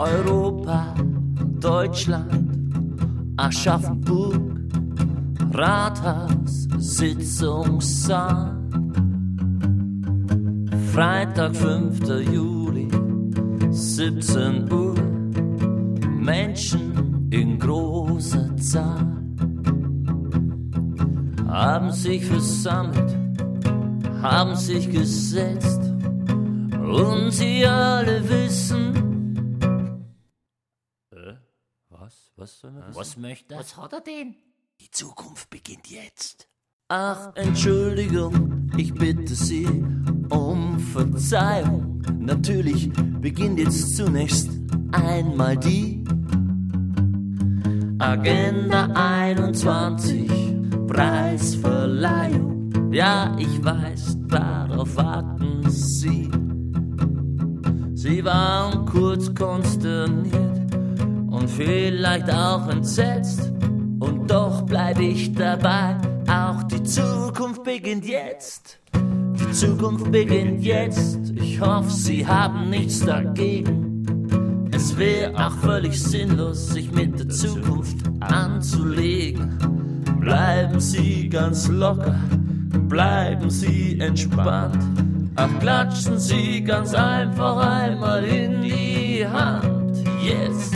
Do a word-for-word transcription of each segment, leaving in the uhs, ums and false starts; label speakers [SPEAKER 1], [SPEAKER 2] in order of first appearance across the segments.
[SPEAKER 1] Europa, Deutschland, Aschaffenburg, Rathaus, Sitzungssaal. Freitag, fünfter Juli, siebzehn Uhr, Menschen in großer Zahl haben sich versammelt, haben sich gesetzt und sie alle wissen. Äh, was? Was soll man wissen?
[SPEAKER 2] Was möchte er?
[SPEAKER 3] Was hat er denn?
[SPEAKER 2] Die Zukunft beginnt jetzt.
[SPEAKER 1] Ach, Entschuldigung, ich bitte Sie um Verzeihung. Natürlich beginnt jetzt zunächst einmal die Agenda einundzwanzig, Preisverleihung. Ja, ich weiß, darauf warten Sie. Sie waren kurz konsterniert und vielleicht auch entsetzt. Und doch bleib ich dabei, auch die Zukunft beginnt jetzt. Die Zukunft beginnt jetzt, ich hoffe, Sie haben nichts dagegen. Es wäre auch völlig sinnlos, sich mit der Zukunft anzulegen. Bleiben Sie ganz locker, bleiben Sie entspannt. Ach, klatschen Sie ganz einfach einmal in die Hand. Yes!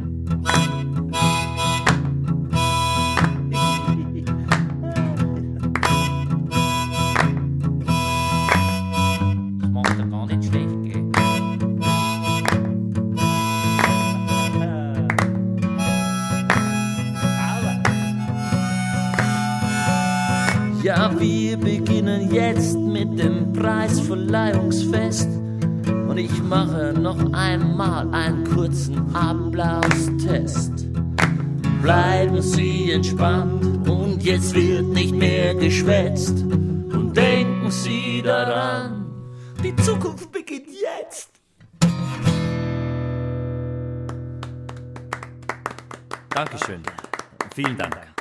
[SPEAKER 1] Ja, wir beginnen jetzt mit dem Preisverleihungsfest und ich mache noch einmal einen kurzen Applaustest. Bleiben Sie entspannt und jetzt wird nicht mehr geschwätzt und denken Sie daran, die Zukunft beginnt jetzt.
[SPEAKER 4] Dankeschön. Vielen Dank.